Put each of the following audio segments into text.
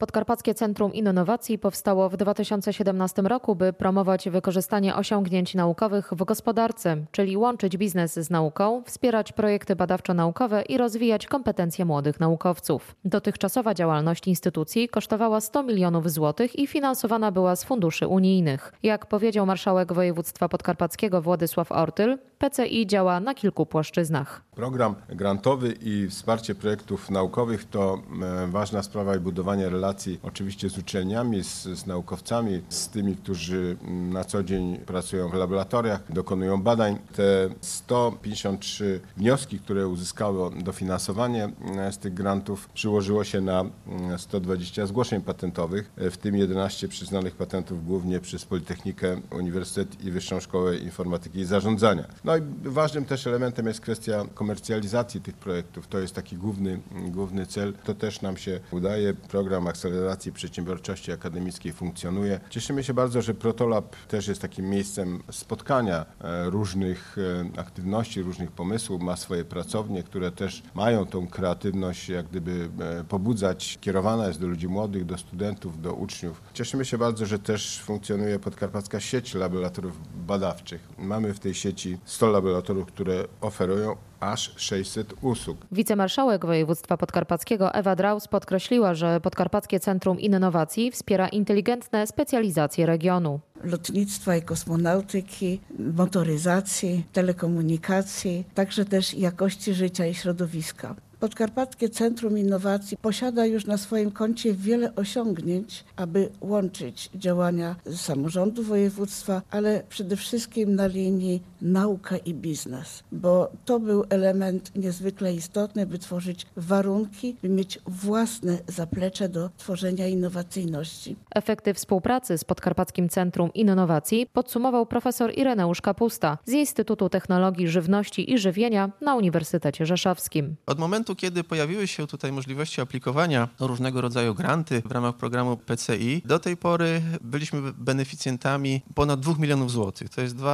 Podkarpackie Centrum Innowacji powstało w 2017 roku, by promować wykorzystanie osiągnięć naukowych w gospodarce, czyli łączyć biznes z nauką, wspierać projekty badawczo-naukowe i rozwijać kompetencje młodych naukowców. Dotychczasowa działalność instytucji kosztowała 100 milionów złotych i finansowana była z funduszy unijnych. Jak powiedział marszałek województwa podkarpackiego Władysław Ortyl, PCI działa na kilku płaszczyznach. Program grantowy i wsparcie projektów naukowych to ważna sprawa i budowanie relacji oczywiście z uczelniami, z naukowcami, z tymi, którzy na co dzień pracują w laboratoriach, dokonują badań. Te 153 wnioski, które uzyskało dofinansowanie z tych grantów, przyłożyło się na 120 zgłoszeń patentowych, w tym 11 przyznanych patentów głównie przez Politechnikę, Uniwersytet i Wyższą Szkołę Informatyki i Zarządzania. No i ważnym też elementem jest kwestia komercjalizacji tych projektów. To jest taki główny cel. To też nam się udaje. Program akceleracji przedsiębiorczości akademickiej funkcjonuje. Cieszymy się bardzo, że ProtoLab też jest takim miejscem spotkania różnych aktywności, różnych pomysłów. Ma swoje pracownie, które też mają tą kreatywność jak gdyby pobudzać. Kierowana jest do ludzi młodych, do studentów, do uczniów. Cieszymy się bardzo, że też funkcjonuje podkarpacka sieć laboratoriów badawczych. Mamy w tej sieci 100 laboratoriów, które oferują aż 600 usług. Wicemarszałek województwa podkarpackiego Ewa Draus podkreśliła, że Podkarpackie Centrum Innowacji wspiera inteligentne specjalizacje regionu. Lotnictwa i kosmonautyki, motoryzacji, telekomunikacji, także też jakości życia i środowiska. Podkarpackie Centrum Innowacji posiada już na swoim koncie wiele osiągnięć, aby łączyć działania samorządu województwa, ale przede wszystkim na linii nauka i biznes, bo to był element niezwykle istotny, by tworzyć warunki, by mieć własne zaplecze do tworzenia innowacyjności. Efekty współpracy z Podkarpackim Centrum Innowacji podsumował profesor Ireneusz Kapusta z Instytutu Technologii Żywności i Żywienia na Uniwersytecie Rzeszowskim. Od momentu, kiedy pojawiły się tutaj możliwości aplikowania o różnego rodzaju granty w ramach programu PCI, do tej pory byliśmy beneficjentami ponad 2 milionów złotych. To jest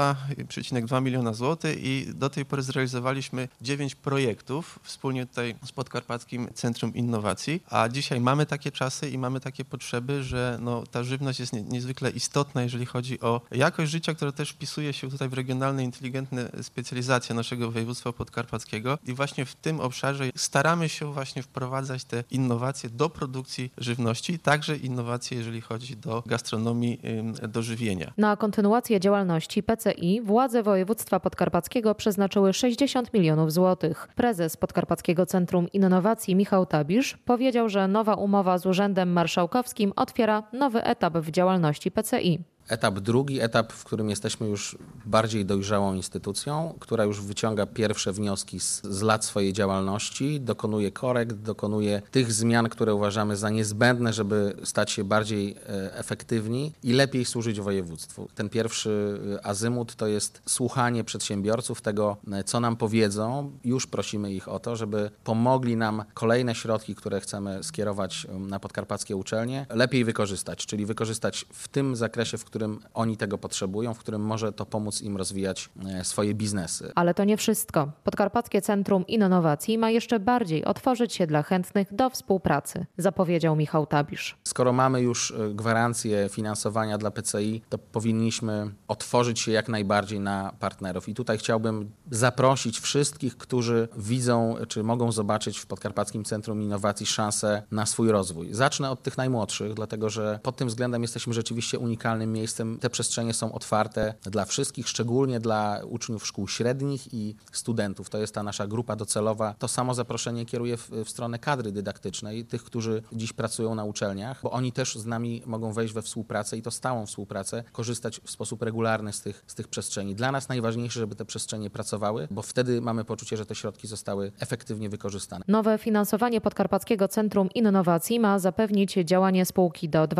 2,2 miliona złotych i do tej pory zrealizowaliśmy 9 projektów wspólnie tutaj z Podkarpackim Centrum Innowacji, a dzisiaj mamy takie czasy i mamy takie potrzeby, że ta żywność jest niezwykle istotna, jeżeli chodzi o jakość życia, która też wpisuje się tutaj w regionalne, inteligentne specjalizacje naszego województwa podkarpackiego i właśnie w tym obszarze staramy się właśnie wprowadzać te innowacje do produkcji żywności, także innowacje, jeżeli chodzi do gastronomii, do żywienia. Na kontynuację działalności PCI władze województwa podkarpackiego przeznaczyły 60 milionów złotych. Prezes Podkarpackiego Centrum Innowacji Michał Tabisz powiedział, że nowa umowa z Urzędem Marszałkowskim otwiera nowy etap w działalności PCI. Drugi etap, w którym jesteśmy już bardziej dojrzałą instytucją, która już wyciąga pierwsze wnioski z lat swojej działalności, dokonuje korekt, dokonuje tych zmian, które uważamy za niezbędne, żeby stać się bardziej efektywni i lepiej służyć województwu. Ten pierwszy azymut to jest słuchanie przedsiębiorców, tego, co nam powiedzą. Już prosimy ich o to, żeby pomogli nam kolejne środki, które chcemy skierować na podkarpackie uczelnie, lepiej wykorzystać, czyli wykorzystać w tym zakresie, w którym oni tego potrzebują, w którym może to pomóc im rozwijać swoje biznesy. Ale to nie wszystko. Podkarpackie Centrum Innowacji ma jeszcze bardziej otworzyć się dla chętnych do współpracy, zapowiedział Michał Tabisz. Skoro mamy już gwarancję finansowania dla PCI, to powinniśmy otworzyć się jak najbardziej na partnerów. I tutaj chciałbym zaprosić wszystkich, którzy widzą, czy mogą zobaczyć w Podkarpackim Centrum Innowacji szansę na swój rozwój. Zacznę od tych najmłodszych, dlatego że pod tym względem jesteśmy rzeczywiście unikalnym miejscem. Te przestrzenie są otwarte dla wszystkich, szczególnie dla uczniów szkół średnich i studentów. To jest ta nasza grupa docelowa. To samo zaproszenie kieruję w stronę kadry dydaktycznej, tych, którzy dziś pracują na uczelniach, bo oni też z nami mogą wejść we współpracę i to stałą współpracę, korzystać w sposób regularny z tych przestrzeni. Dla nas najważniejsze, żeby te przestrzenie pracowały, bo wtedy mamy poczucie, że te środki zostały efektywnie wykorzystane. Nowe finansowanie Podkarpackiego Centrum Innowacji ma zapewnić działanie spółki do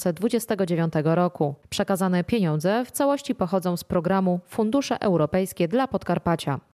2029 roku. Przekazane pieniądze w całości pochodzą z programu Fundusze Europejskie dla Podkarpacia.